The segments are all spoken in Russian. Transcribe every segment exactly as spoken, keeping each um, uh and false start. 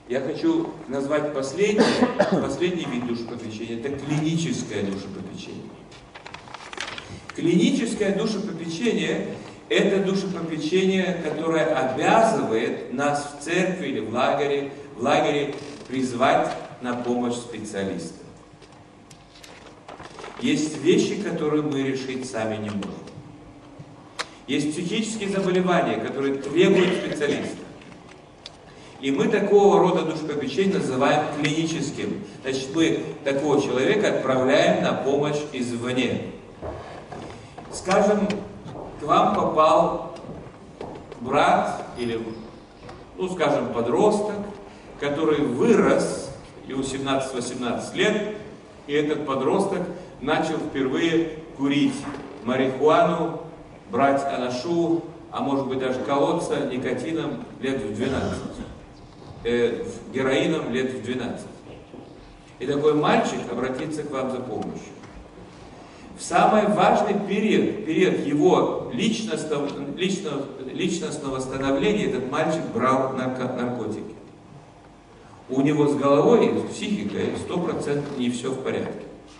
я хочу назвать последний, последний вид душепопечения. Это клиническое душепопечение. Клиническое душепопечение – это душепопечение, которое обязывает нас в церкви или в лагере, в лагере призвать на помощь специалиста. Есть вещи, которые мы решить сами не можем. Есть психические заболевания, которые требуют специалиста. И мы такого рода душепопечение называем клиническим. Значит, мы такого человека отправляем на помощь извне. Скажем, к вам попал брат или, ну, скажем, подросток, который вырос, ему семнадцать-восемнадцать лет, и этот подросток начал впервые курить марихуану, брать анашу, а может быть даже колоться никотином лет в двенадцать, э, героином лет в двенадцать. И такой мальчик обратится к вам за помощью. В самый важный период, период его личностного, личностного, личностного становления, этот мальчик брал нарко, наркотики. У него с головой, с психикой сто процентов не все в порядке.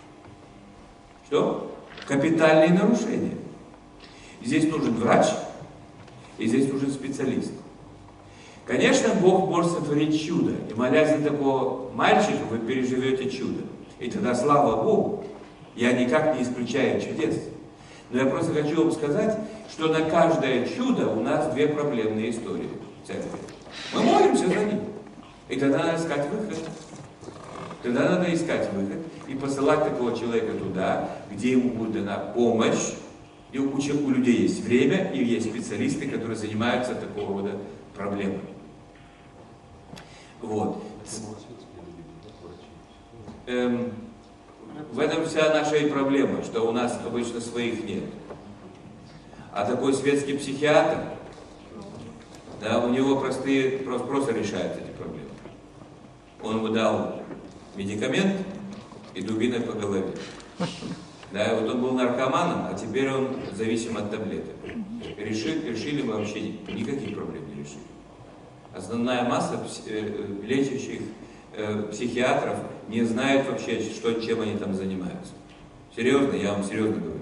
Что? Капитальные нарушения. Здесь нужен врач, и здесь нужен специалист. Конечно, Бог может сотворить чудо, и молясь за такого мальчика, вы переживете чудо. И тогда слава Богу, я никак не исключаю чудес. Но я просто хочу вам сказать, что на каждое чудо у нас две проблемные истории в церкви. Мы молимся за них, и тогда надо искать выход. Тогда надо искать выход и посылать такого человека туда, где ему будет дана помощь. И у, у людей есть время, и есть специалисты, которые занимаются такого рода проблемами. Вот. Эм, в этом вся наша и проблема, что у нас обычно своих нет. А такой светский психиатр, да, у него простые, просто, просто решают эти проблемы. Он ему дал медикамент и дубиной по голове. Да, вот он был наркоманом, а теперь он зависим от таблеток. Решили, решили мы вообще никаких проблем не решили. Основная масса лечащих э, психиатров не знают вообще, что, чем они там занимаются. Серьезно, я вам серьезно говорю.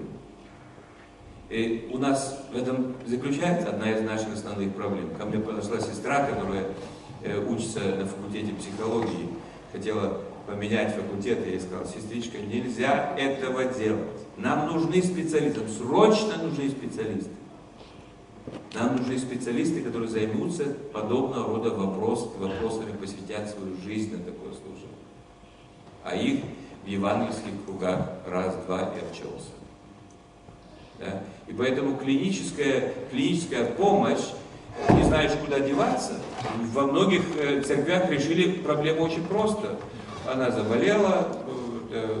И у нас в этом заключается одна из наших основных проблем. Ко мне подошла сестра, которая э, учится на факультете психологии, хотела поменять факультет, и я сказал: сестричка, нельзя этого делать. Нам нужны специалисты, срочно нужны специалисты. Нам нужны специалисты, которые займутся подобного рода вопрос, вопросами, посвятят свою жизнь на такое служение. А их в евангельских кругах раз-два и обчелся. Да? И поэтому клиническая, клиническая помощь, не знаешь, куда деваться, во многих церквях решили проблему очень просто. Она заболела, э,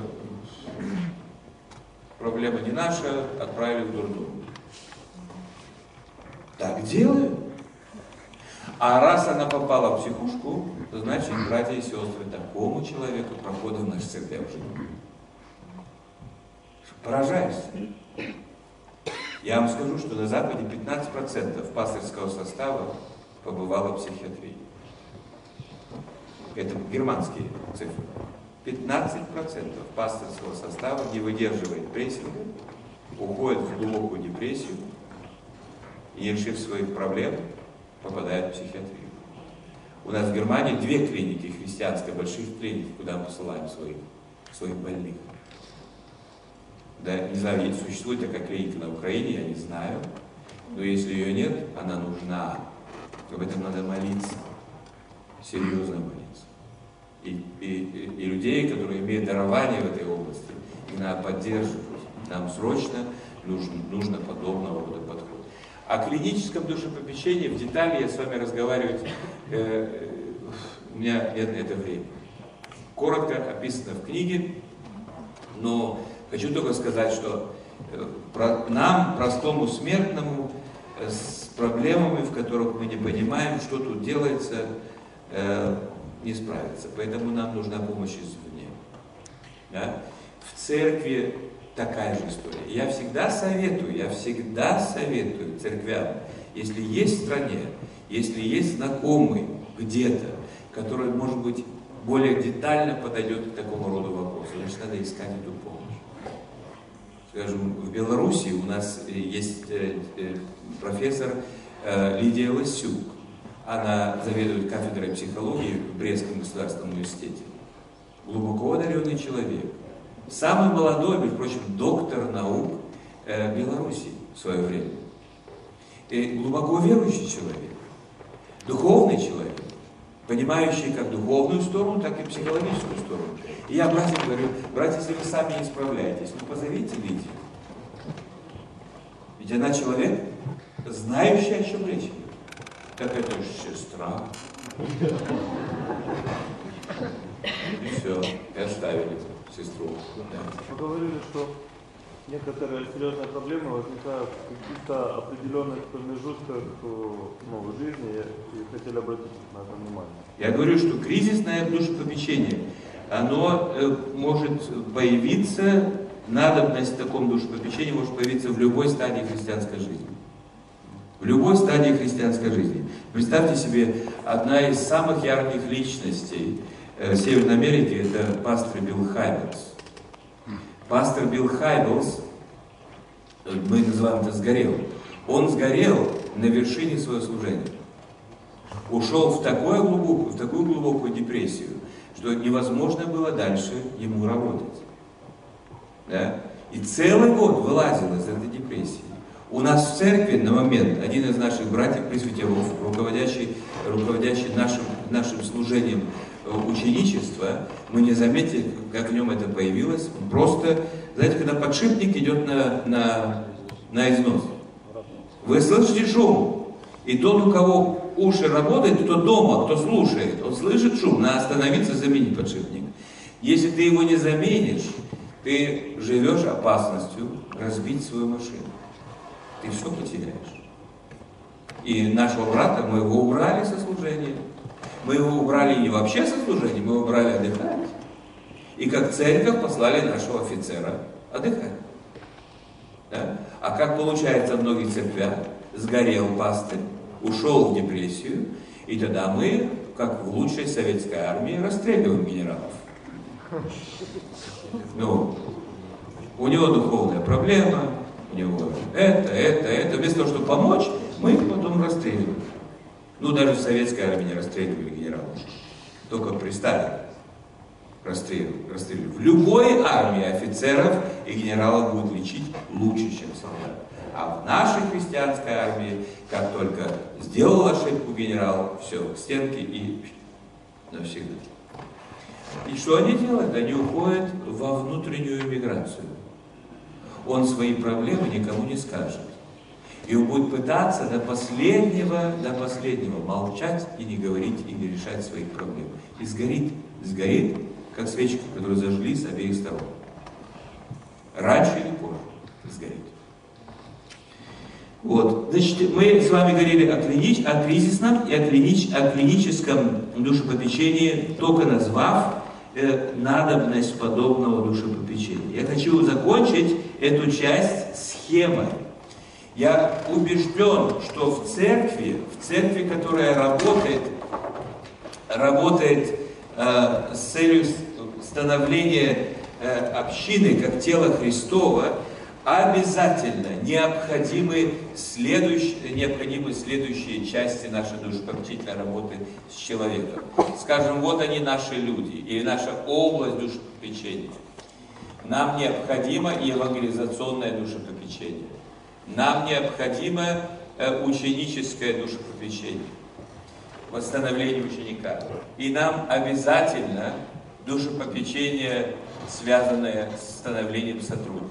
проблема не наша, отправили в дурдом. Так делают. А раз она попала в психушку, то значит, братья и сестры, такому человеку прохода в нашей церкви уже не. Поражаешься. Я вам скажу, что на Западе пятнадцать процентов пастырского состава побывало в психиатрии. Это германские цифры. пятнадцать процентов пасторского состава не выдерживает прессинга, уходит в глубокую депрессию и, не решив своих проблем, попадает в психиатрию. У нас в Германии две клиники христианские, больших клиник, куда мы посылаем своих, своих больных. Да, не знаю, существует такая клиника на Украине, я не знаю, но если ее нет, она нужна. Об этом надо молиться, серьезно молиться. И, и, и людей, которые имеют дарование в этой области, их надо поддерживать. Нам срочно нужен, нужно подобного рода подход. О клиническом душепопечении в детали я с вами разговаривать, э, у меня нет на это времени. Коротко описано в книге, но хочу только сказать, что э, про, нам, простому смертному, э, с проблемами, в которых мы не понимаем, что тут делается, э, не справиться. Поэтому нам нужна помощь извне. Да? В церкви такая же история. Я всегда советую, я всегда советую церквям, если есть в стране, если есть знакомый где-то, который, может быть, более детально подойдет к такому роду вопросу. Значит, надо искать эту помощь. Скажем, в Беларуси у нас есть профессор Лидия Лосюк. Она заведует кафедрой психологии в Брестском государственном университете. Глубоко одаренный человек. Самый молодой, между прочим, доктор наук Беларуси в свое время. И глубоко верующий человек. Духовный человек. Понимающий как духовную сторону, так и психологическую сторону. И я братьям говорю: братья, если вы сами не справляетесь, ну позовите Лидию. Ведь она человек, знающий, о чем речь идет. Так это же сестра. И все, и оставили сестру. Да. Вы говорили, что некоторые серьезные проблемы возникают в каких-то определенных промежутках ну, в жизни, и хотели обратить на это внимание. Я говорю, что кризисное душепопечение, оно э, может появиться, надобность в таком душепопечении может появиться в любой стадии христианской жизни. В любой стадии христианской жизни. Представьте себе, одна из самых ярких личностей э, Северной Америки — это пастор Билл Хайблс. Пастор Билл Хайблс, мы называем это «сгорел», он сгорел на вершине своего служения. Ушел в, такую глубокую, в такую глубокую депрессию, что невозможно было дальше ему работать. Да? И целый год вылазил из этой депрессии. У нас в церкви на момент один из наших братьев-пресвитеров, руководящий, руководящий нашим, нашим служением ученичества, мы не заметили, как в нем это появилось. Просто, знаете, когда подшипник идет на, на, на износ, вы слышите шум, и тот, у кого уши работают, кто дома, кто слушает, он слышит шум, надо остановиться, заменить подшипник. Если ты его не заменишь, ты живешь опасностью разбить свою машину. Ты все потеряешь. И нашего брата, мы его убрали со служения. Мы его убрали не вообще со служения, мы его убрали отдыхать. И как церковь послали нашего офицера отдыхать. Да? А как получается в многих церквях? Сгорел пастырь, ушел в депрессию, и тогда мы, как в лучшей советской армии, расстреливаем генералов. Ну, у него духовная проблема, у него это, это, это. Вместо того, чтобы помочь, мы их потом расстреливаем. Ну, даже в советской армии не расстреливали генералов. Только при Сталине расстреливали, расстреливали. В любой армии офицеров и генералов будут лечить лучше, чем солдат. А в нашей христианской армии, как только сделал ошибку генерал, все, к стенке и навсегда. И что они делают? Они уходят во внутреннюю эмиграцию. Он свои проблемы никому не скажет. И он будет пытаться до последнего, до последнего молчать и не говорить, и не решать своих проблем. И сгорит, сгорит, как свечка, которую зажгли с обеих сторон. Раньше или позже сгорит. Вот. Значит, мы с вами говорили о, клинич, о кризисном и о, клинич, о клиническом душепопечении, только назвав э, надобность подобного душепопечения. Я хочу закончить эту часть схемой. Я убежден, что в церкви, в церкви, которая работает, работает э, с целью становления э, общины как тела Христова, обязательно необходимы следующие, необходимы следующие части нашей душепопечительной работы с человеком. Скажем, вот они наши люди, или наша область душепопечения. Нам необходимо евангелизационное душепопечение. Нам необходимо э, ученическое душепопечение, восстановление ученика. И нам обязательно душепопечение, связанное с становлением сотрудника.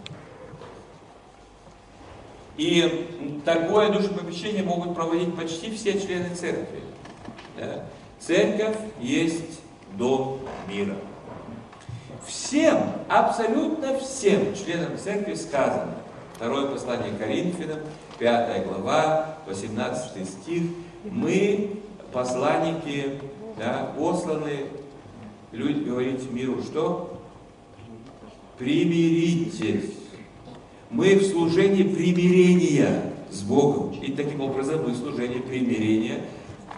И такое душепопечение могут проводить почти все члены церкви. Да? Церковь есть дом мира. Всем, абсолютно всем членам церкви сказано, второе послание Коринфянам, пятая глава, восемнадцатый стих, мы, посланники, да, посланы, люди говорить миру, что? Примиритесь. Мы в служении примирения с Богом. И таким образом мы в служении примирения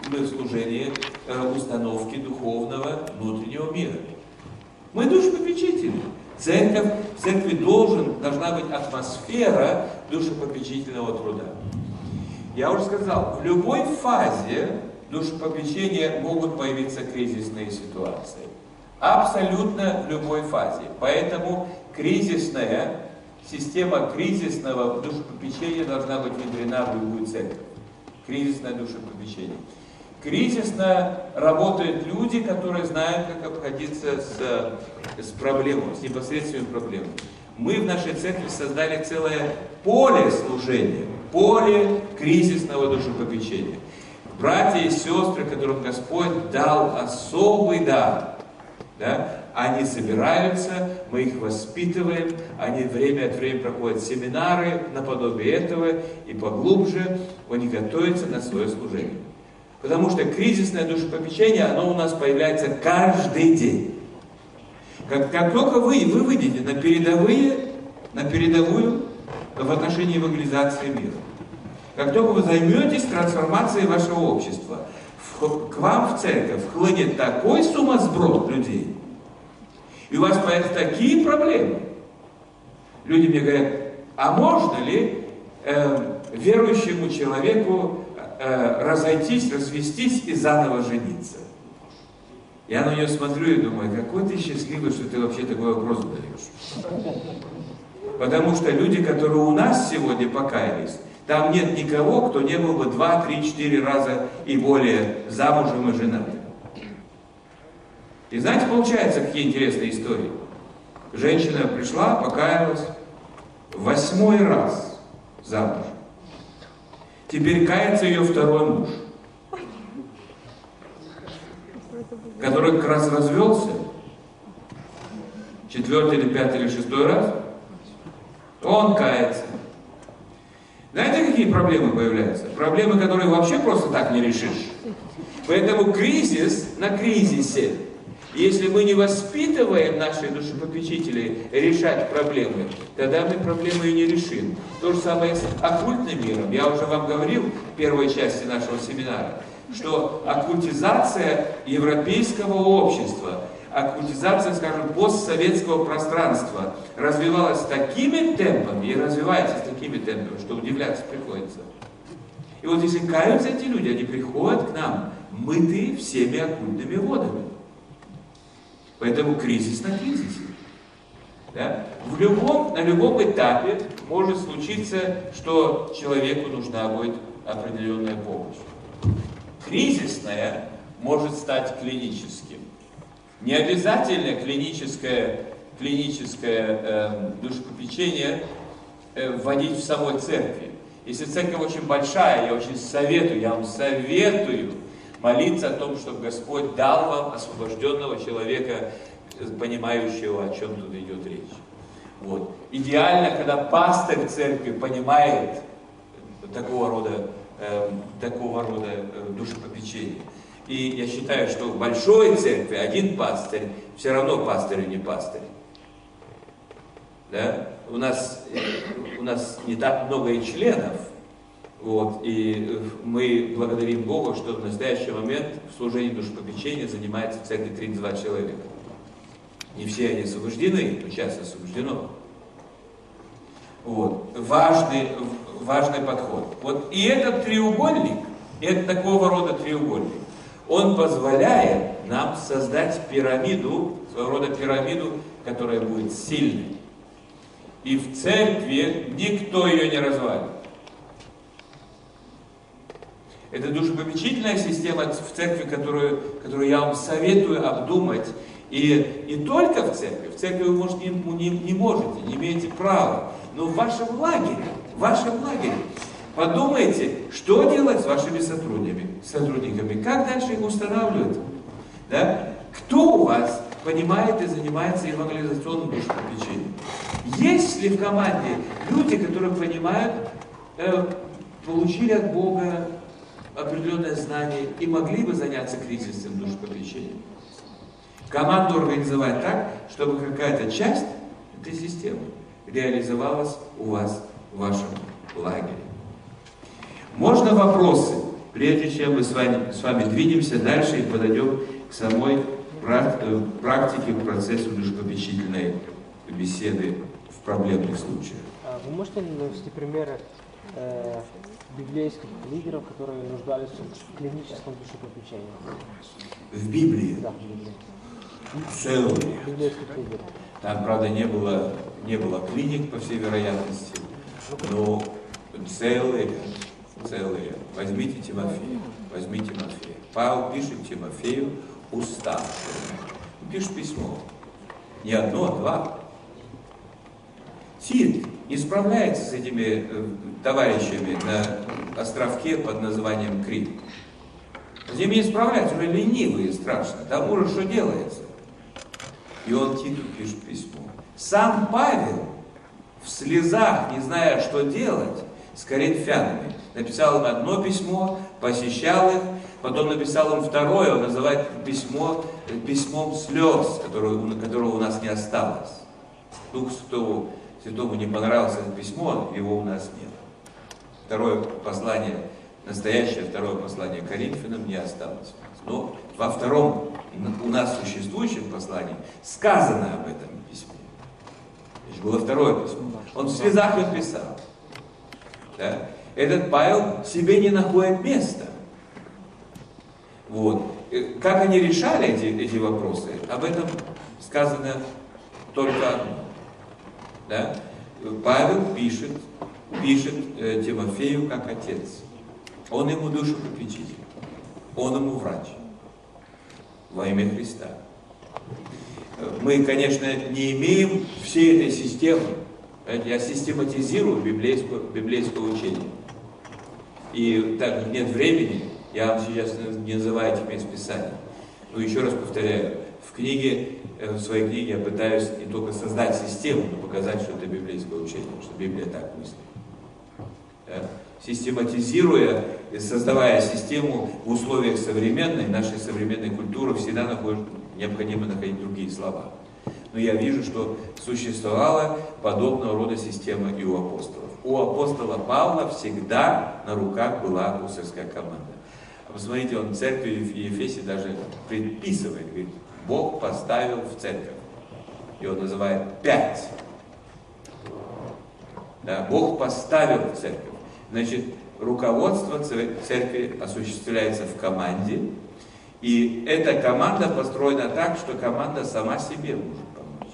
мы в служении э, установки духовного внутреннего мира. Мы душепопечители. Церковь, в церкви должен, должна быть атмосфера душепопечительного труда. Я уже сказал, в любой фазе душепопечения могут появиться кризисные ситуации. Абсолютно в любой фазе. Поэтому кризисная, система кризисного душепопечения должна быть внедрена в любую церковь. Кризисное душепопечение. Кризисно работают люди, которые знают, как обходиться с, с проблемой, с непосредственной проблемой. Мы в нашей церкви создали целое поле служения, поле кризисного душепопечения. Братья и сестры, которым Господь дал особый дар, да, они собираются, мы их воспитываем, они время от времени проходят семинары наподобие этого, и поглубже они готовятся на свое служение. Потому что кризисное душепопечение, оно у нас появляется каждый день. Как, как только вы, вы выйдете на передовые, на передовую в отношении евангелизации мира, как только вы займетесь трансформацией вашего общества, в, к вам в церковь хлынет такой сумасброд людей, и у вас появятся такие проблемы. Люди мне говорят, а можно ли э, верующему человеку э, разойтись, развестись и заново жениться? Я на нее смотрю и думаю, какой ты счастливый, что ты вообще такой вопрос задаешь. Потому что люди, которые у нас сегодня покаялись, там нет никого, кто не был бы два, три, четыре раза и более замужем и женатым. И знаете, получается, какие интересные истории. Женщина пришла, покаялась, восьмой раз замуж. Теперь кается ее второй муж, который как раз развелся, четвертый или пятый или шестой раз, он кается. Знаете, какие проблемы появляются? Проблемы, которые вообще просто так не решишь. Поэтому кризис на кризисе. Если мы не воспитываем наших душепопечителей решать проблемы, тогда мы проблемы и не решим. То же самое с оккультным миром. Я уже вам говорил в первой части нашего семинара, что оккультизация европейского общества, оккультизация, скажем, постсоветского пространства развивалась такими темпами и развивается с такими темпами, что удивляться приходится. И вот если каются эти люди, они приходят к нам, мытые всеми оккультными водами. Поэтому кризис на кризисе. Да? В любом, на любом этапе может случиться, что человеку нужна будет определенная помощь. Кризисная может стать клиническим. Не обязательно клиническое, клиническое э, душепопечение э, вводить в самой церкви. Если церковь очень большая, я очень советую, я вам советую молиться о том, чтобы Господь дал вам освобожденного человека, понимающего, о чем тут идет речь. Вот. Идеально, когда пастырь церкви понимает такого рода, э, такого рода э, душепопечение. И я считаю, что в большой церкви один пастырь все равно пастырь и не пастырь. Да? У нас, у нас не так много и членов. Вот, и мы благодарим Бога, что в настоящий момент в служении душепопечения занимается в церкви тридцать два человека. Не все они освобождены, но часто освобождено. Вот. Важный, важный подход. Вот. И этот треугольник, это такого рода треугольник, он позволяет нам создать пирамиду, своего рода пирамиду, которая будет сильной. И в церкви никто ее не развалит. Это душепопечительная система в церкви, которую, которую я вам советую обдумать. И не только в церкви. В церкви вы, может, не, не, не можете, не имеете права. Но в вашем лагере, в вашем лагере подумайте, что делать с вашими сотрудниками, сотрудниками, как дальше их устанавливать. Да? Кто у вас понимает и занимается евангелизационным душепопечением? Есть ли в команде люди, которые понимают, э, получили от Бога определенное знание и могли бы заняться кризисным душепопечением? Команду организовать так, чтобы какая-то часть этой системы реализовалась у вас в вашем лагере. Можно вопросы? прежде чем мы с вами, с вами двинемся дальше и подойдем к самой практике, к процессу душепопечительной беседы в проблемных случаях. Вы можете навести примеры э, библейских лидеров, которые нуждались в клиническом душепопечении? В Библии? Да, в Библии. Целые. Библейских лидеров. Там, правда, не было, не было клиник, по всей вероятности, но целые, целые. Возьмите Тимофея, возьмите Тимофея. Павел пишет Тимофею уставшему. Пишет письмо. Не одно, а два. Тит не справляется с этими э, товарищами на островке под названием Крит. С ними не справляются, уже ленивые страшно. Там уже что делается? И он Титу пишет письмо. Сам Павел в слезах, не зная, что делать с коринфянами, написал им одно письмо, посещал их, потом написал им второе, он называет письмо письмом слез, которого, которого у нас не осталось. Дух Святого, Святому не понравилось это письмо, его у нас нет. Второе послание, настоящее второе послание Коринфянам не осталось. Но во втором у нас существующем послании сказано об этом письме. Значит, было второе письмо. Он в слезах написал. Да? Этот Павел себе не находит места. Вот. Как они решали эти, эти вопросы, об этом сказано только одно. Да? Павел пишет, пишет э, Тимофею как отец. Он ему душепопечитель. Он ему врач. Во имя Христа. Мы, конечно, не имеем всей этой системы. Я систематизирую библейское, библейское учение. И так как нет времени, я вам сейчас не называю эти мест Писания. Но еще раз повторяю, в книге, в своей книге я пытаюсь не только создать систему, но показать, что это библейское учение, что Библия так мыслит. Да? Систематизируя, создавая систему в условиях современной, нашей современной культуры, всегда находишь, необходимо находить другие слова. Но я вижу, что существовала подобного рода система и у апостолов. У апостола Павла всегда на руках была апостольская команда. Посмотрите, он церкви в Ефесе даже предписывает, говорит, Бог поставил в церковь. И он называет пять. Да, Бог поставил в церковь. Значит, руководство церкви осуществляется в команде. И эта команда построена так, что команда сама себе может помочь.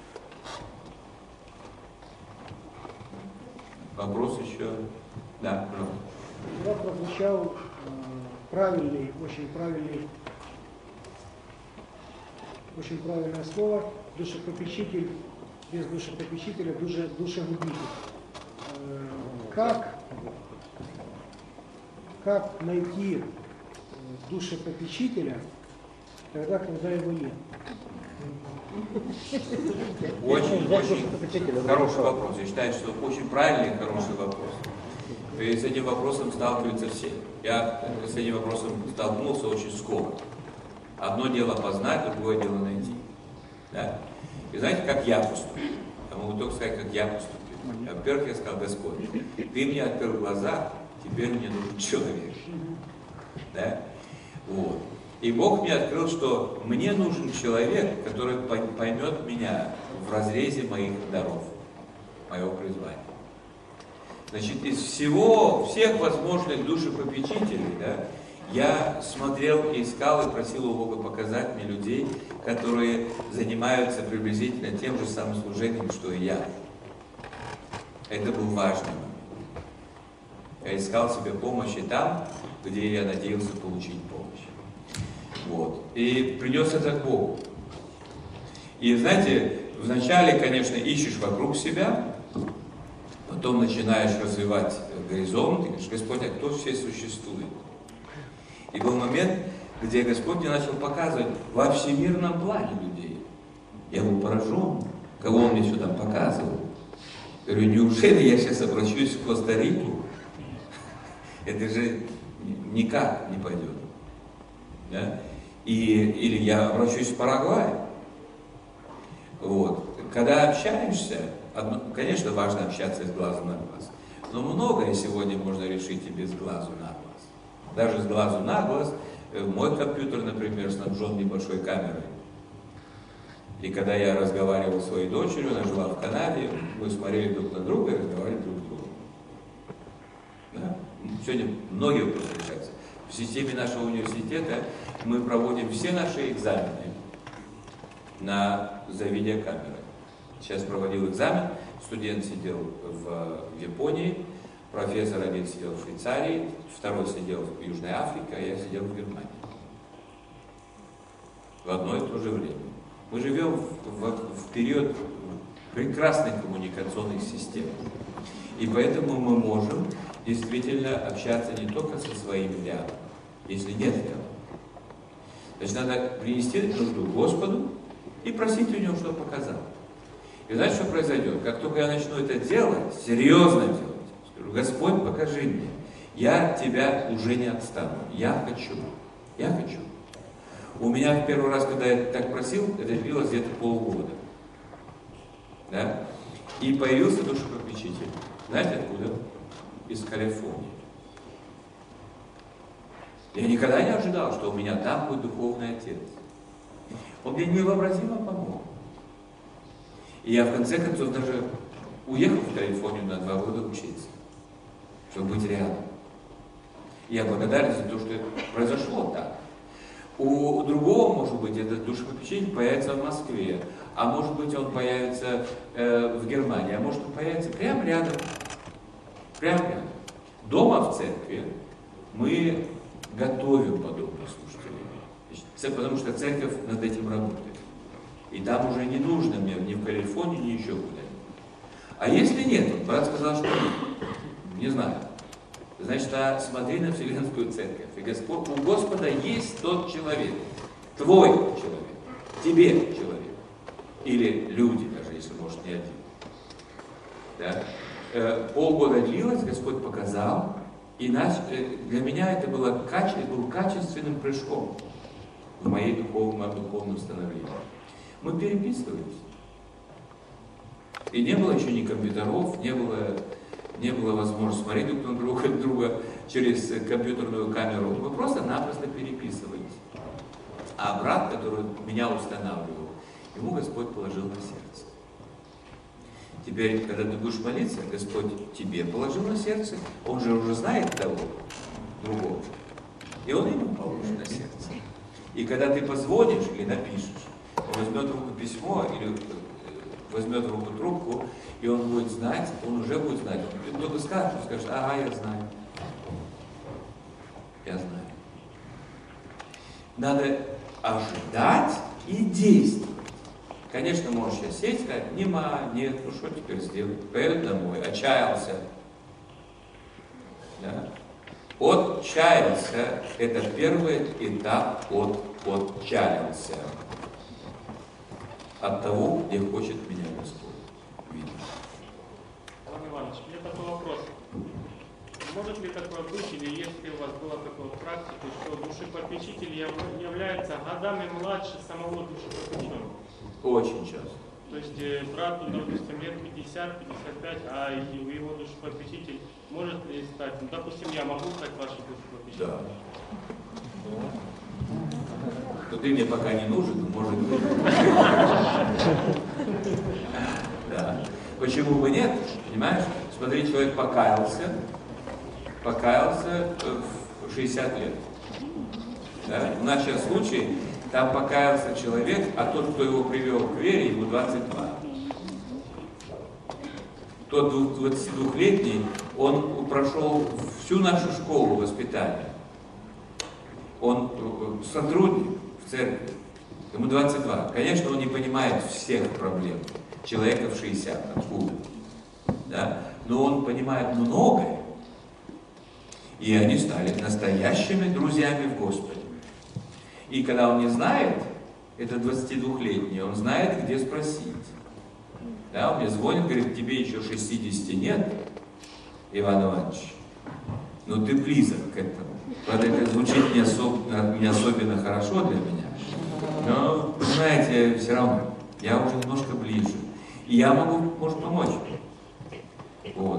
Вопрос еще? Да, пожалуйста. Я прозвучал э, правильный, очень правильный, очень правильное слово. Душепопечитель, без душепопечителя душе, душегубитель. Э, как, как найти душепопечителя тогда, когда его нет? Очень, очень хороший вопрос. Я считаю, что очень правильный и хороший вопрос. И с этим вопросом сталкиваются все. Я с этим вопросом столкнулся очень скоро. Одно дело познать, другое дело найти. Да? И знаете, как я поступил? Я могу только сказать, как я поступил. Во-первых, я сказал, Господь, Ты мне открыл глаза, теперь мне нужен человек. Да? Вот. И Бог мне открыл, что мне нужен человек, который поймет меня в разрезе моих даров, моего призвания. Значит, из всего, всех возможных душепопечителей, да, я смотрел и искал и просил у Бога показать мне людей, которые занимаются приблизительно тем же самым служением, что и я. Это был важный момент. Я искал себе помощи там, где я надеялся получить помощь. Вот. И принес это к Богу. И знаете, вначале, конечно, ищешь вокруг себя, потом начинаешь развивать горизонт, и говоришь, Господь, а кто все существует? И был момент, где Господь мне начал показывать во всемирном плане людей. Я был поражен, кого Он мне сюда показывал. Говорю, неужели я сейчас обращусь в Коста-Рику? Это же никак не пойдет. Да? И, или я обращусь в Парагвай. Вот. Когда общаешься, одно, конечно, важно общаться с глазу на глаз, но многое сегодня можно решить и без глазу на глаз. Даже с глазу на глаз. Мой компьютер, например, снабжен небольшой камерой. И когда я разговаривал с своей дочерью, она жила в Канаде, мы смотрели друг на друга и разговаривали друг с другом. Да? Сегодня многие вопросы решаются. В системе нашего университета мы проводим все наши экзамены на, за видеокамерой. Сейчас проводил экзамен, студент сидел в, в Японии, профессор один сидел в Швейцарии, второй сидел в Южной Африке, а я сидел в Германии. В одно и то же время. Мы живем в, в, в период прекрасных коммуникационных систем. И поэтому мы можем действительно общаться не только со своим «я», если нет «я». Значит, надо принести нужду Господу и просить у Него, чтобы показал. И знаете, что произойдет? Как только я начну это делать, серьезно делать, скажу: Господь, покажи мне, я от Тебя уже не отстану, я хочу, я хочу. У меня в первый раз, когда я так просил, это длилось где-то полгода. Да? И появился душепопечитель. Знаете откуда? Из Калифорнии. Я никогда не ожидал, что у меня там будет духовный отец. Он мне невообразимо помог. И я в конце концов даже уехал в Калифорнию на два года учиться, чтобы быть рядом. И я благодарен за то, что это произошло так. У другого, может быть, этот душепопечитель появится в Москве, а может быть, он появится э, в Германии, а может, он появится прямо рядом. Прямо рядом. Дома в церкви мы готовим подобных служителей, потому что церковь над этим работает. И там уже не нужно мне ни в Калифорнии, ни еще куда-нибудь. А если нет, вот брат сказал, что нет, не знаю. Значит, а смотри на Вселенскую Церковь. И Господь, у Господа есть тот человек, твой человек, тебе человек. Или люди, даже если, может, не один. Да? Э, полгода длилось, Господь показал, и наш, э, для меня это было каче, был качественным прыжком в моей духовном, духовном становлении. Мы переписывались. И не было еще ни компьютеров, не было... Не было возможности смотреть друг на друга, друга через компьютерную камеру. Мы просто-напросто переписывались. А брат, который меня устанавливал, ему Господь положил на сердце. Теперь, когда ты будешь молиться, Господь тебе положил на сердце, Он же уже знает того, другого. И Он ему положит на сердце. И когда ты позвонишь или напишешь, Он возьмет в руку письмо или возьмет в руку трубку, и он будет знать, он уже будет знать. Он только скажет, он скажет: ага, я знаю. Я знаю. Надо ожидать и действовать. Конечно, можешь сейчас сесть и сказать: нема, нет, ну что теперь сделать? Поеду домой, отчаялся. Да? Отчаялся – это первый этап от отчаялся. От того, где хочет меня Господь видеть. Иван Иванович, у меня такой вопрос. Может ли такое быть, или если у вас была такая практика, что душепопечитель является годами младше самого душепопеченного? Очень часто. То есть э, брату, допустим, лет пятьдесят — пятьдесят пять, а его душепопечитель может ли стать? Ну, допустим, я могу стать вашим душепопечителем? Да. То ты мне пока не нужен, может быть. Да. Почему бы нет? Понимаешь? Смотри, человек покаялся, покаялся в шестьдесят лет. Да? У нас сейчас случай, там покаялся человек, а тот, кто его привел к вере, ему двадцать два. Тот двадцатидвухлетний, он прошел всю нашу школу воспитания. Он сотрудник в церкви, ему двадцать два. Конечно, он не понимает всех проблем человека в шестьдесят, откуда. Да? Но он понимает многое. И они стали настоящими друзьями в Господе. И когда он не знает, это двадцатидвухлетний, он знает, где спросить. Да, он мне звонит, говорит: тебе еще шестидесяти нет, Иван Иванович, но ты близок к этому. Правда, это звучит не особенно, не особенно хорошо для меня, но, понимаете, все равно, я уже немножко ближе. И я могу, может, помочь. Вот.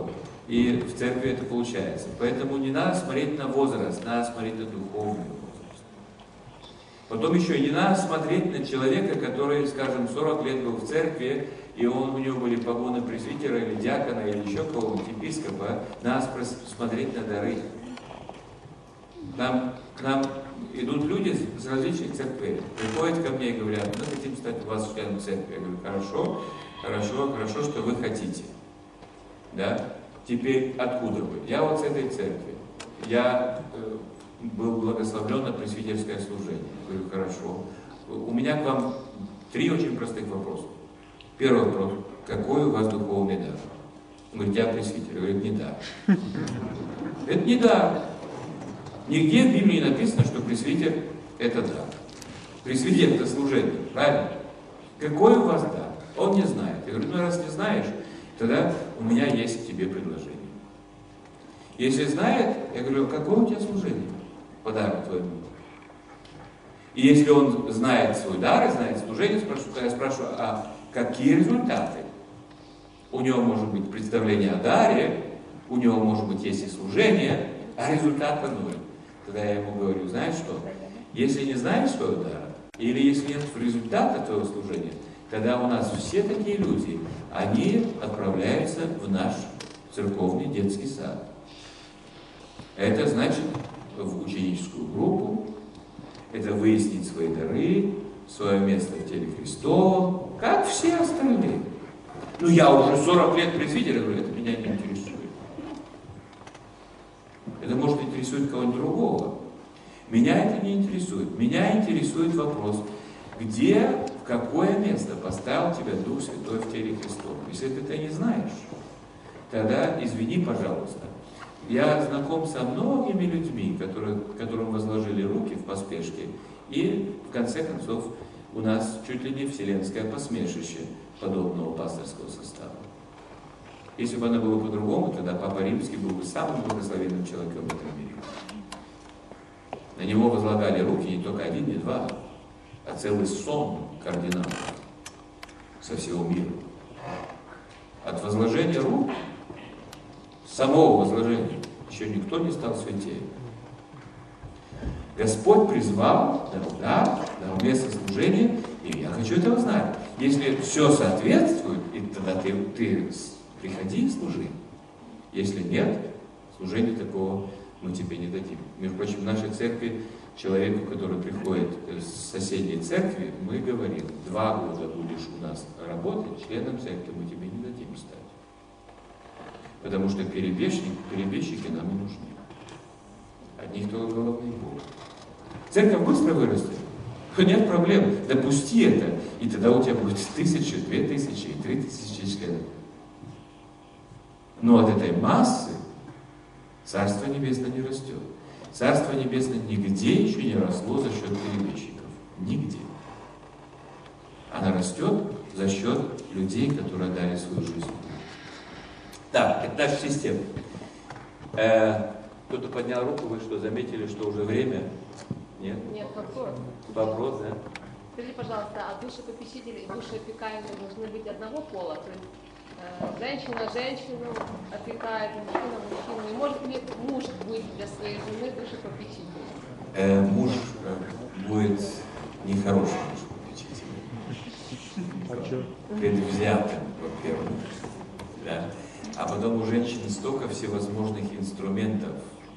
И в церкви это получается. Поэтому не надо смотреть на возраст, надо смотреть на духовный возраст. Потом еще не надо смотреть на человека, который, скажем, сорок лет был в церкви, и он, у него были погоны пресвитера или диакона, или еще кого-нибудь, епископа. Надо смотреть на дары. К нам, к нам идут люди с различных церквей. Приходят ко мне и говорят: мы хотим стать у вас членом церкви. Я говорю: хорошо, хорошо, хорошо, что вы хотите. Да? Теперь откуда вы? Я вот с этой церкви. Я э, был благословлен на пресвитерское служение. Я говорю: хорошо. У меня к вам три очень простых вопроса. Первый вопрос: какой у вас духовный дар? Он говорит: я пресвитер. Я говорю: не дар. Это не дар. Нигде в Библии не написано, что пресвитер это дар. Пресвитер это служение, правильно? Какой у вас дар? Он не знает. Я говорю: ну раз не знаешь, тогда у меня есть к тебе предложение. Если знает, я говорю: какое у тебя служение? Подарок твоему. И если он знает свой дар и знает служение, спрашиваю, я спрашиваю: а какие результаты? У него может быть представление о даре, у него может быть есть и служение, а результата ноль. Тогда я ему говорю: знаешь что, если не знаешь своего дара, или если нет результата твоего служения, тогда у нас все такие люди, они отправляются в наш церковный детский сад. Это значит в ученическую группу, это выяснить свои дары, свое место в теле Христова, как все остальные. Ну я уже сорок лет пресвитер, говорю: это меня не интересует. Это может интересует кого-нибудь другого. Меня это не интересует. Меня интересует вопрос, где, в какое место поставил тебя Дух Святой в теле Христова. Если ты это не знаешь, тогда извини, пожалуйста. Я знаком со многими людьми, которые, которым возложили руки в поспешке, и в конце концов у нас чуть ли не вселенское посмешище подобного пасторского состава. Если бы оно было по-другому, тогда Папа Римский был бы самым благословенным человеком в этом мире. На него возлагали руки не только один, не два, а целый сон кардиналов со всего мира. От возложения рук, самого возложения, еще никто не стал святее. Господь призвал, дал дар, дал место служения, и я хочу этого знать. Если все соответствует, и тогда ты, ты приходи и служи. Если нет, служения такого мы тебе не дадим. Между прочим, в нашей церкви человеку, который приходит с соседней церкви, мы говорим: два года будешь у нас работать, членом церкви мы тебе не дадим стать. Потому что перебежчики, перебежчики нам не нужны. Одних только головные боли. Церковь быстро вырастет. Нет проблем. Допусти это. И тогда у тебя будет тысяча, две тысячи и три тысячи членов. Но от этой массы Царство Небесное не растет. Царство Небесное нигде еще не росло за счет перебежчиков. Нигде. Оно растет за счет людей, которые дали свою жизнь. Так, это наша система. Э, кто-то поднял руку, вы что, заметили, что уже время? Нет? Нет, вопрос. Вопрос, да? Скажите, пожалуйста, а душепопечители и душеопекаемые должны быть одного пола? То есть э, женщина женщину опекает, мужчина мужчину. И может ли муж быть для своей жены душепопечителем? Э, муж будет нехорошим душепопечителем. А что? Предвзятым, во-первых. Да. А потом у женщины столько всевозможных инструментов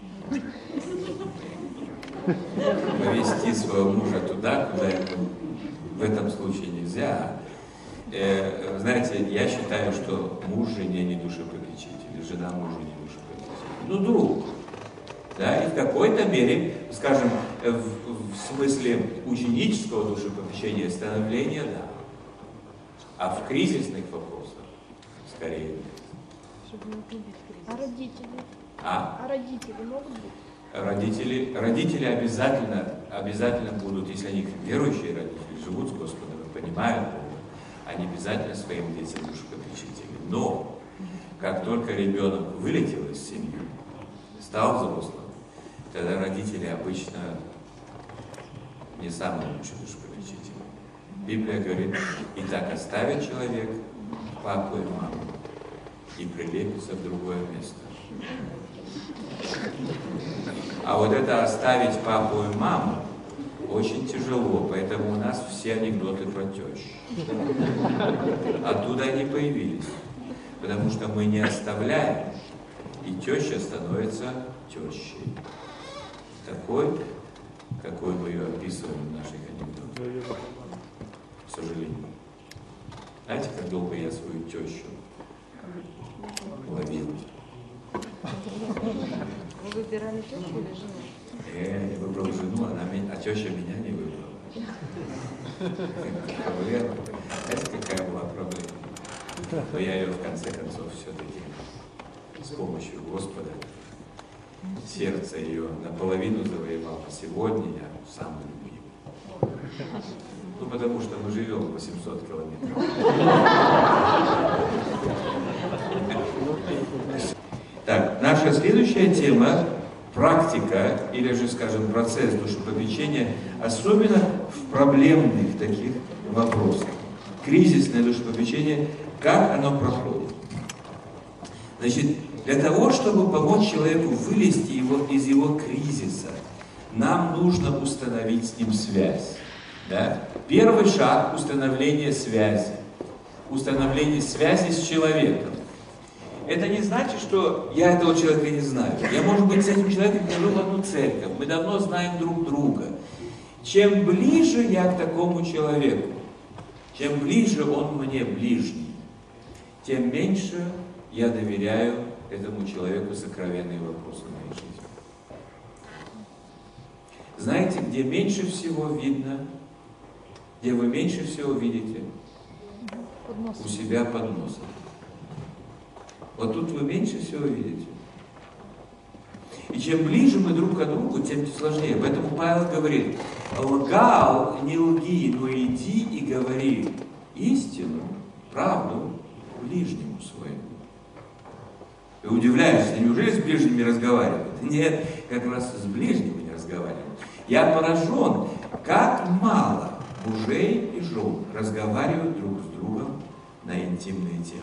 повести своего мужа туда, куда ему в этом случае нельзя. Э, знаете, я считаю, что муж жене не душепопечитель, жена мужу не душепопечитель. Ну, друг. Да, и в какой-то мере, скажем, в, в смысле ученического душепопечения, становления, да. А в кризисных вопросах скорее нет. А родители? А? А родители могут быть? Родители, родители обязательно, обязательно будут, если они верующие родители, живут с Господом, понимают Бога, они обязательно своим детям душепопечители. Но, как только ребенок вылетел из семьи, стал взрослым, тогда родители обычно не самые лучшие и прилепится в другое место. А вот это оставить папу и маму очень тяжело, поэтому у нас все анекдоты про тещу. Оттуда они появились, потому что мы не оставляем, и теща становится тещей. Такой, какой мы ее описываем в наших анекдотах. К сожалению. Знаете, как долго я свою тещу ловил? Вы выбирали тещу или жену? Я не выбрал жену, она меня, а теща меня не выбрала. Проблема. Знаете, какая была проблема? Но я ее в конце концов все-таки с помощью Господа сердце ее наполовину завоевал, а сегодня я самый любимый. Ну, потому что мы живем восемьсот километров. Так, наша следующая тема – практика, или же, скажем, процесс душепопечения, особенно в проблемных таких вопросах. Кризисное душепопечение, как оно проходит? Значит, для того, чтобы помочь человеку вылезти его, из его кризиса, нам нужно установить с ним связь. Да? Первый шаг – установление связи. Установление связи с человеком. Это не значит, что я этого человека не знаю. Я, может быть, с этим человеком хожу в одну церковь. Мы давно знаем друг друга. Чем ближе я к такому человеку, чем ближе он мне ближний, тем меньше я доверяю этому человеку сокровенные вопросы моей жизни. Знаете, где меньше всего видно, где вы меньше всего видите? У себя под носом. Вот тут вы меньше всего видите. И чем ближе мы друг к другу, тем сложнее. Поэтому Павел говорит: лгал, не лги, но иди и говори истину, правду ближнему своему. И удивляешься, неужели с ближними разговаривают? Нет, как раз с ближними не разговаривают. Я поражен, как мало мужей и жен разговаривают друг с другом на интимные темы.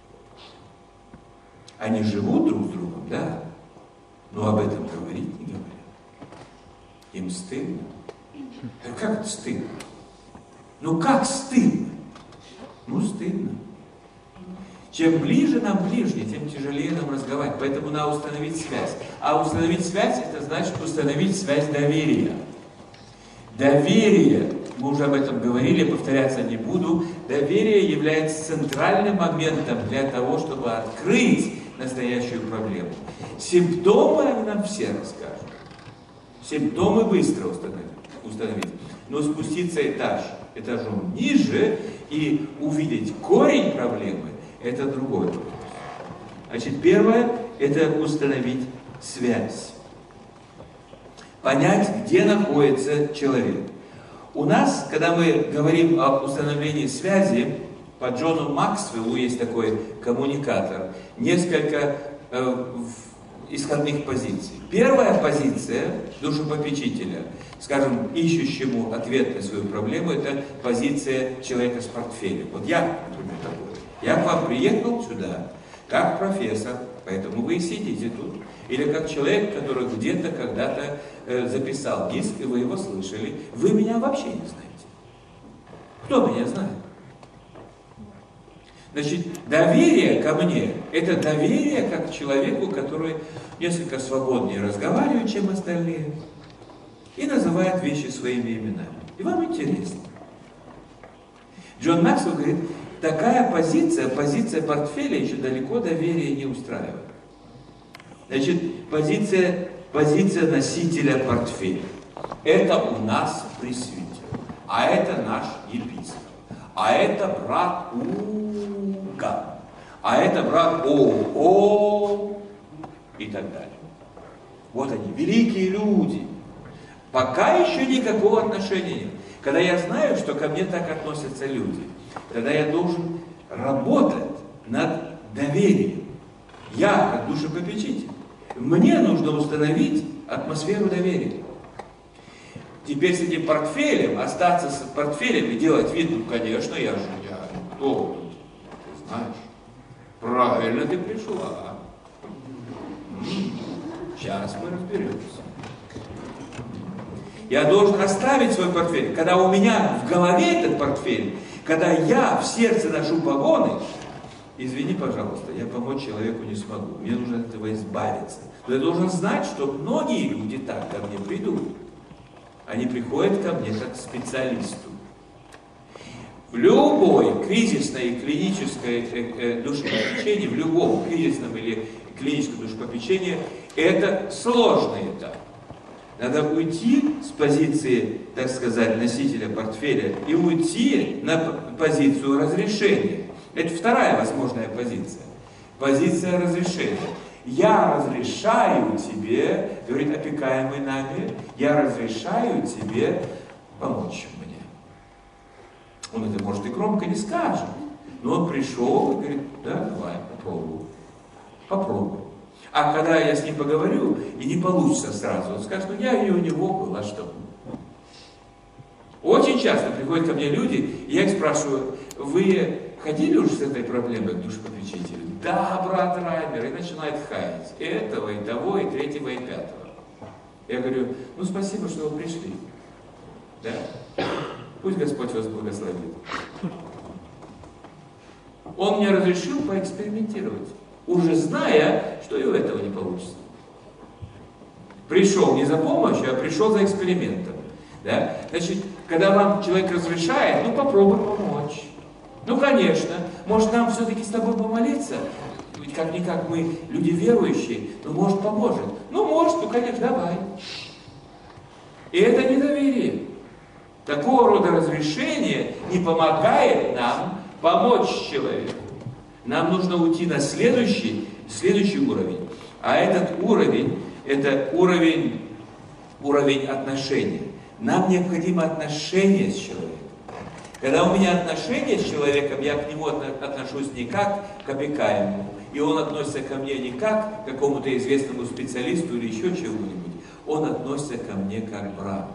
Они живут друг с другом, да, но об этом говорить не говорят. Им стыдно. Как это стыдно? Ну как стыдно? Ну стыдно. Чем ближе нам ближний, тем тяжелее нам разговаривать. Поэтому надо установить связь. А установить связь, это значит установить связь доверия. Доверие, мы уже об этом говорили, повторяться не буду, доверие является центральным моментом для того, чтобы открыть настоящую проблему. Симптомы они нам все расскажут. Симптомы быстро установить. Но спуститься этаж, этажом ниже и увидеть корень проблемы, это другой вопрос. Значит, первое – это установить связь. Понять, где находится человек. У нас, когда мы говорим об установлении связи, по Джону Максвеллу есть такой коммуникатор, несколько э, исходных позиций. Первая позиция душепопечителя, скажем, ищущему ответ на свою проблему, это позиция человека с портфелем. Вот я, например, такой. Я к вам приехал сюда, как профессор, поэтому вы и сидите тут. Или как человек, который где-то когда-то э, записал диск, и вы его слышали. Вы меня вообще не знаете. Кто меня знает? Значит, доверие ко мне – это доверие как к человеку, который несколько свободнее разговаривает, чем остальные, и называет вещи своими именами. И вам интересно. Джон Максвелл говорит, такая позиция, позиция портфеля еще далеко доверие не устраивает. Значит, позиция, позиция носителя портфеля. Это у нас пресвитер, а это наш епископ, а это брат Уга, а это брат О, и так далее. Вот они, великие люди. Пока еще никакого отношения нет. Когда я знаю, что ко мне так относятся люди, тогда я должен работать над доверием. Я, как душепопечитель, мне нужно установить атмосферу доверия. Теперь с этим портфелем, остаться с портфелем и делать вид, ну, конечно, я же, я, кто, ты знаешь, Правильно ты пришла. Сейчас мы разберемся. Я должен оставить свой портфель. Когда у меня в голове этот портфель, когда я в сердце ношу погоны, извини, пожалуйста, я помочь человеку не смогу. Мне нужно от этого избавиться. Но я должен знать, что многие люди так ко мне придут. Они приходят ко мне как к специалисту. В любой кризисной и клинической э, э, душепопечении, в любом кризисном или клиническом душепопечении, это сложный этап. Надо уйти с позиции, так сказать, носителя портфеля и уйти на позицию разрешения. Это вторая возможная позиция. Позиция разрешения. Я разрешаю тебе, говорит опекаемый нами, я разрешаю тебе помочь мне. Он это, может, и громко не скажет, но он пришел и говорит, да, давай, попробуй. Попробуй. А когда я с ним поговорю, и не получится сразу, он скажет, ну я и у него был, а что? Очень часто приходят ко мне люди, и я их спрашиваю, вы ходили уже с этой проблемой к душепопечителю? Да, брат Раймер, и начинает хаять этого, и того, и третьего, и пятого. Я говорю, ну спасибо, что вы пришли. Да? Пусть Господь вас благословит. Он мне разрешил поэкспериментировать, уже зная, что и у этого не получится. Пришел не за помощью, а пришел за экспериментом. Да? Значит, когда вам человек разрешает, ну попробуй помочь. Ну, конечно, может нам все-таки с тобой помолиться? Ведь как-никак мы люди верующие, ну, может, поможет. Ну, может, ну, конечно, давай. И это недоверие. Такого рода разрешение не помогает нам помочь человеку. Нам нужно уйти на следующий, следующий уровень. А этот уровень, это уровень, уровень отношений. Нам необходимо отношение с человеком. Когда у меня отношения с человеком, я к нему отношусь не как к опекаемому, и он относится ко мне не как к какому-то известному специалисту или еще чему-нибудь. Он относится ко мне как брат.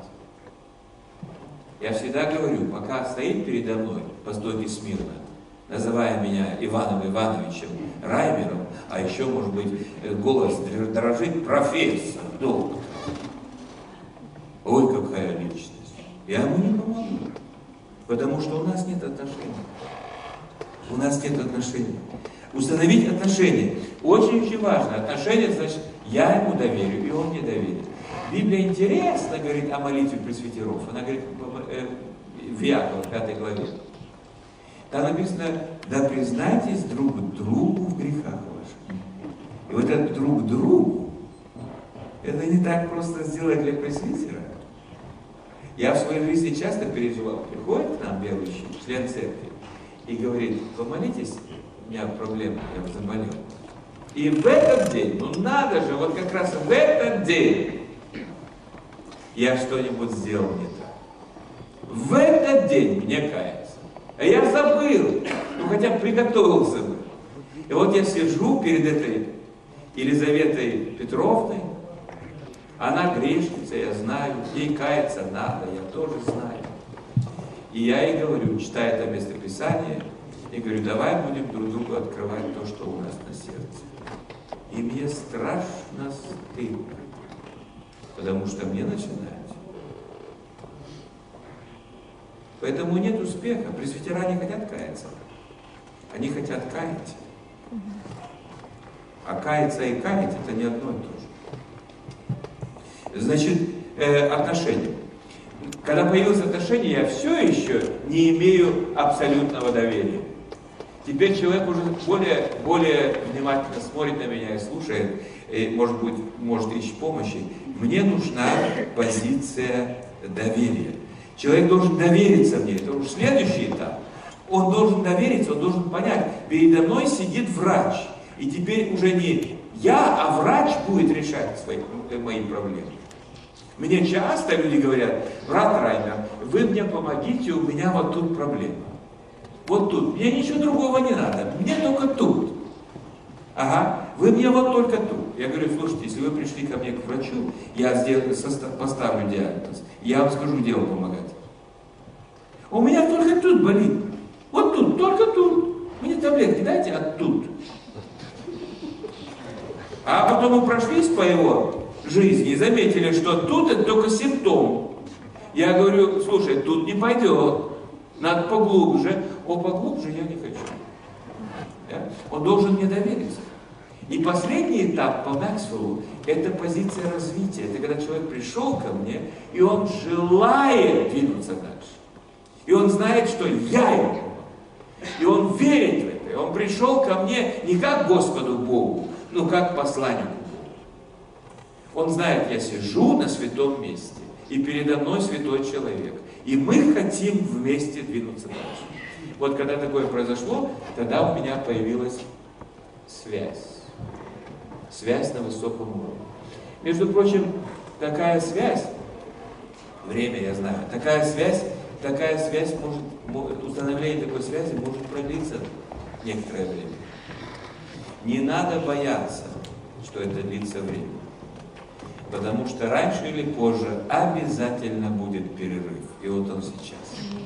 Я всегда говорю, пока стоит передо мной по стойке смирно, называя меня Иваном Ивановичем Раймером, а еще, может быть, голос дрожит, профессор, доктор. Ой, какая личность. Я ему не помогу. Потому что у нас нет отношений. У нас нет отношений. Установить отношения. Очень-очень важно. Отношения, значит, я ему доверю, и он мне доверит. Библия интересно говорит о молитве пресвитеров. Она говорит в Иакова, пятой главе. Там написано, да признайтесь друг другу в грехах ваших. И вот это друг другу, это не так просто сделать для пресвитера. Я в своей жизни часто переживал. Приходит к нам верующий, член церкви, и говорит, помолитесь, у меня проблема, я заболел. И в этот день, ну надо же, вот как раз в этот день я что-нибудь сделал не так. В этот день мне каяться. А я забыл, ну хотя бы приготовился бы. И вот я сижу перед этой Елизаветой Петровной, она грешница, я знаю, ей каяться надо, я тоже знаю. И я ей говорю, читая это местописание, и говорю, давай будем друг другу открывать то, что у нас на сердце. И мне страшно стыдно, потому что мне начинать. Поэтому нет успеха. Пресвитера не хотят каяться. Они хотят каять. А каяться и каять это не одно и то же. Значит, э, отношения. Когда появилось отношение, я все еще не имею абсолютного доверия. Теперь человек уже более, более внимательно смотрит на меня и слушает, и, может быть, может ищет помощи. Мне нужна позиция доверия. Человек должен довериться мне. Это уже следующий этап. Он должен довериться, он должен понять, передо мной сидит врач. И теперь уже не я, а врач будет решать свои, мои проблемы. Мне часто люди говорят, брат Раймер, вы мне помогите, у меня вот тут проблема. Вот тут. Мне ничего другого не надо. Мне только тут. Ага. Вы мне вот только тут. Я говорю, слушайте, если вы пришли ко мне к врачу, я сделаю, поставлю диагноз. Я вам скажу, где вам помогать. У меня только тут болит. Вот тут, только тут. Мне таблетки дайте, а тут. потом мы прошлись по его жизни и заметили, что тут это только симптом. Я говорю, слушай, тут не пойдет, надо поглубже. О, поглубже я не хочу. Да? Он должен мне довериться. И последний этап по Максвеллу – это позиция развития. Это когда человек пришел ко мне, и он желает двинуться дальше. И он знает, что я ему. И он верит в это. И он пришел ко мне не как Господу Богу, но как посланнику Богу. Он знает, я сижу на святом месте, и передо мной святой человек. И мы хотим вместе двинуться дальше. Вот когда такое произошло, тогда у меня появилась связь. Связь на высоком уровне. Между прочим, такая связь, время я знаю, такая связь, такая связь может, установление такой связи может продлиться некоторое время. Не надо бояться, что это длится время. Потому что раньше или позже обязательно будет перерыв. И вот он сейчас.